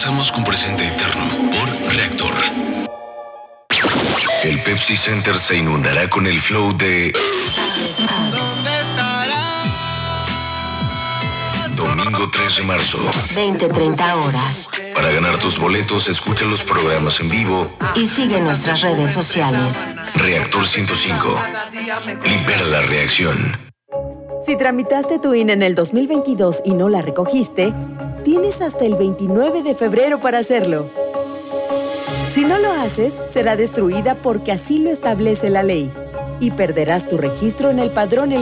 regresamos con Presente Eterno por Reactor. El Pepsi Center se inundará con el flow de ¿Dónde estarás? Domingo 3 de marzo. 20-30 horas. Para ganar tus boletos, escucha los programas en vivo Y sigue nuestras redes sociales. Reactor 105. Libera la reacción. Si tramitaste tu INE en el 2022 y no la recogiste, tienes hasta el 29 de febrero para hacerlo. Si no lo haces, será destruida porque así lo establece la ley y perderás tu registro en el padrón